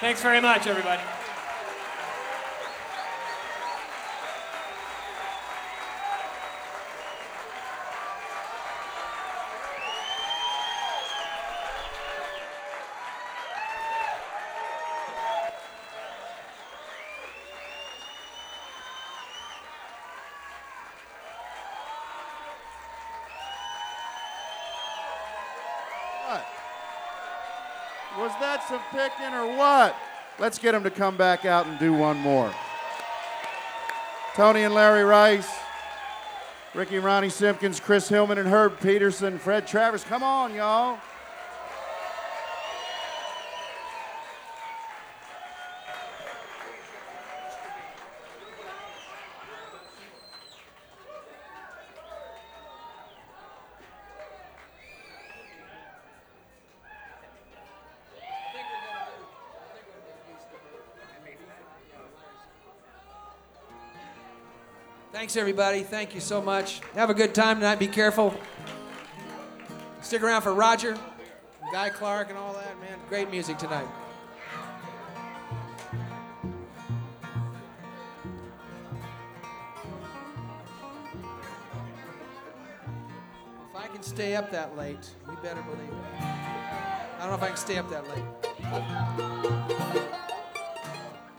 Thanks very much, everybody. Was that some picking or what? Let's get them to come back out and do one more. Tony and Larry Rice, Ricky and Ronnie Simpkins, Chris Hillman and Herb Peterson, Fred Travers. Come on, y'all. Thanks, everybody. Thank you so much. Have a good time tonight. Be careful. Stick around for Roger, Guy Clark, and all that, man. Great music tonight. If I can stay up that late, you better believe it. I don't know if I can stay up that late.